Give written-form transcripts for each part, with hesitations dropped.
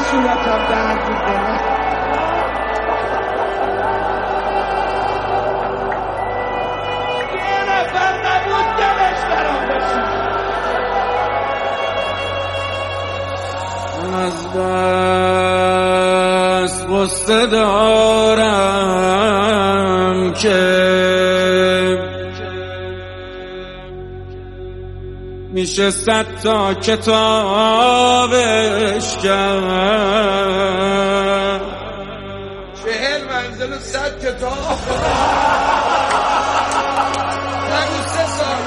صورتم درد میکنه. یه نفر نبود دلش برام بشید. من از بس غصه دارم که میشه 100 تا کتابش کرد. 40 منزل و 100 کتاب. نگو 3 سال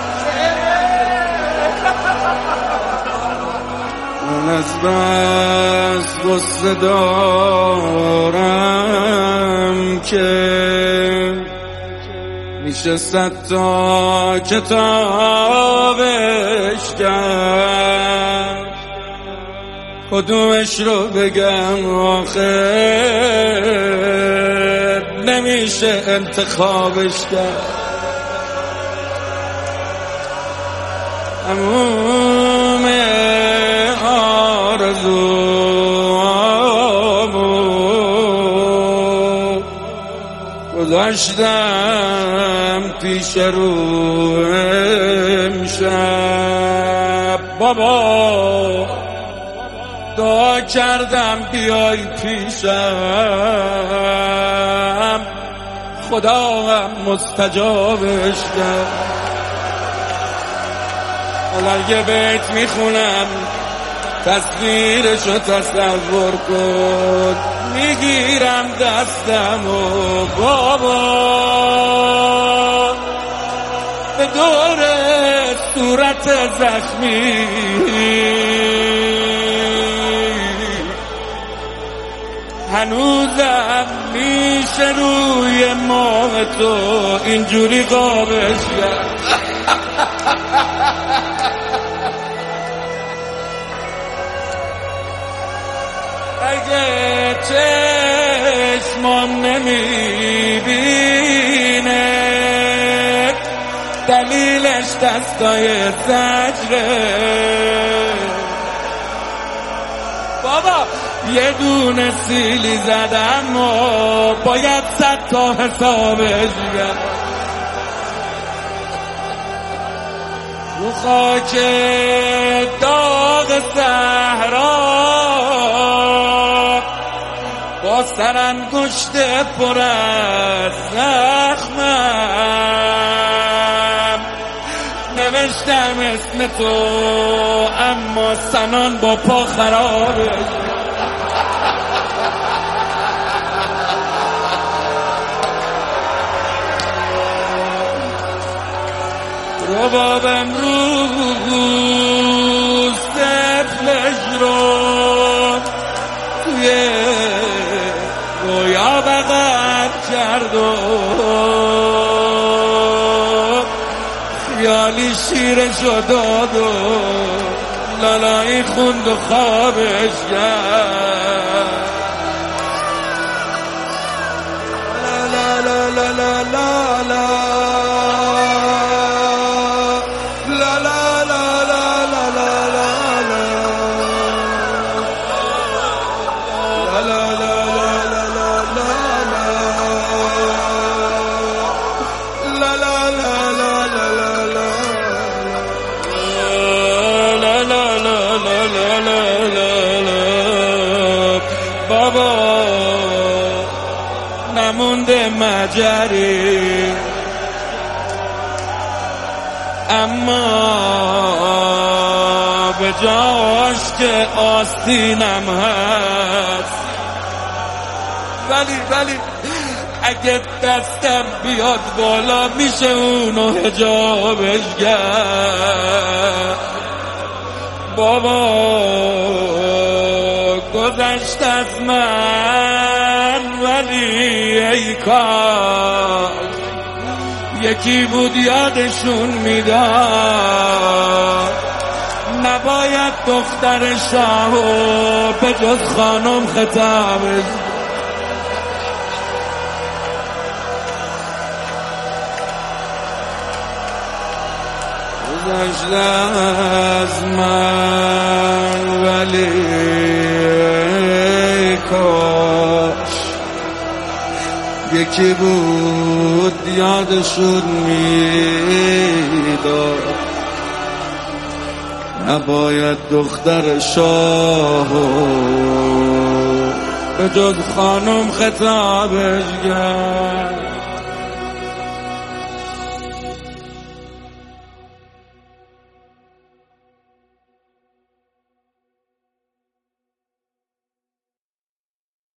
40. من از بس غصه دارم که میشه 100 تا کتابش کرد. کدومش رو بگم آخه نمیشه انتخابش کرد. تموم آرزوامو گذاشتم پیش رو امشب. بابا دعا کردم بیای پیشم، خدا هم مستجابش کرد. حالا یه بیت میخونم تصویرشو تصور کن. میگیرم دستم و بابا به دور صورت زخمی هنوزم میشه روی ماه تو اینجوری قابش کرد. اگه چشمام نمیبینه دلیلش دستای زجره. بابا یه دونه سیلی زدم و باید 100 تا حسابش کرد. رو خاک داغ صحرا با سرانگشت پر از زخمم نوشتم اسم تو، اما سنان با پا خرابه. رباب امروز طفلش رو توی رویا بغل کرد و خیالی شیرشو داد و لالایی خوند و خوابش کرد. لا لا لا لا لا لا بابا نمونده مجری، اما به جاش که آستینم هست. ولی اگه دستم بیاد بالا میشه اونو حجابش کرد. بابا گذشت از من ولی ای کاش یکی بود یادشون میداد. نباید دختر شاهو به جز خانم خطابش. گذشت از من ولی یکی بود یادشون میداد نباید دختر شاهو به جز خانم خطابش کرد.